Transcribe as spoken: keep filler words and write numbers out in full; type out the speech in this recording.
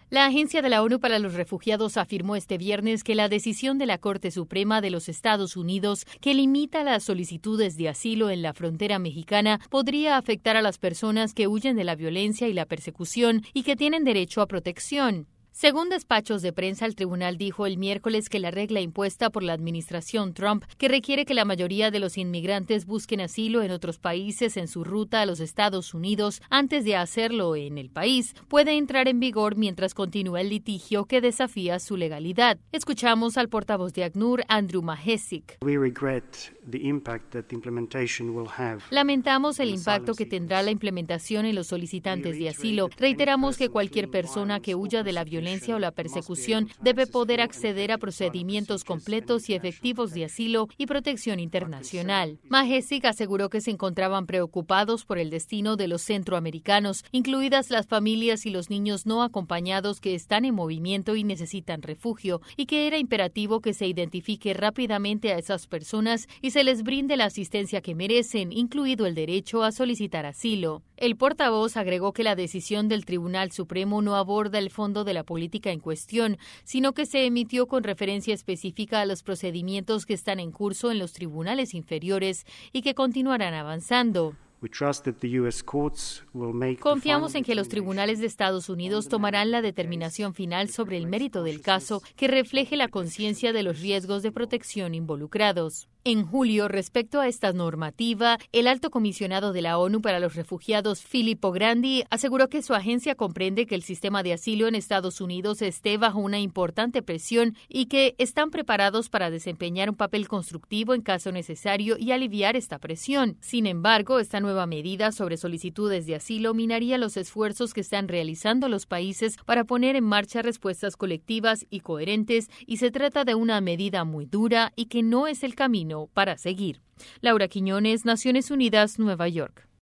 La Agencia de la ONU para los Refugiados afirmó este viernes que la decisión de la Corte Suprema de los Estados Unidos que limita las solicitudes de asilo en la frontera mexicana podría afectar a las personas que huyen de la violencia y la persecución y que tienen derecho a protección. Según despachos de prensa, el tribunal dijo el miércoles que la regla impuesta por la administración Trump, que requiere que la mayoría de los inmigrantes busquen asilo en otros países en su ruta a los Estados Unidos antes de hacerlo en el país, puede entrar en vigor mientras continúa el litigio que desafía su legalidad. Escuchamos al portavoz de ACNUR, Andrew Mahesic. Lamentamos el impacto que tendrá la implementación en los solicitantes de asilo. Reiteramos que cualquier persona que huya de la violencia o la persecución debe poder acceder a procedimientos completos y efectivos de asilo y protección internacional. Mahesic aseguró que se encontraban preocupados por el destino de los centroamericanos, incluidas las familias y los niños no acompañados que están en movimiento y necesitan refugio, y que era imperativo que se identifique rápidamente a esas personas y se les brinde la asistencia que merecen, incluido el derecho a solicitar asilo. El portavoz agregó que la decisión del Tribunal Supremo no aborda el fondo de la política en cuestión, sino que se emitió con referencia específica a los procedimientos que están en curso en los tribunales inferiores y que continuarán avanzando. Confiamos en que los tribunales de Estados Unidos tomarán la determinación final sobre el mérito del caso que refleje la conciencia de los riesgos de protección involucrados. En julio, respecto a esta normativa, el alto comisionado de la ONU para los Refugiados, Filippo Grandi, aseguró que su agencia comprende que el sistema de asilo en Estados Unidos esté bajo una importante presión y que están preparados para desempeñar un papel constructivo en caso necesario y aliviar esta presión. Sin embargo, esta nueva medida sobre solicitudes de asilo minaría los esfuerzos que están realizando los países para poner en marcha respuestas colectivas y coherentes, y se trata de una medida muy dura y que no es el camino para seguir. Laura Quiñones, Naciones Unidas, Nueva York.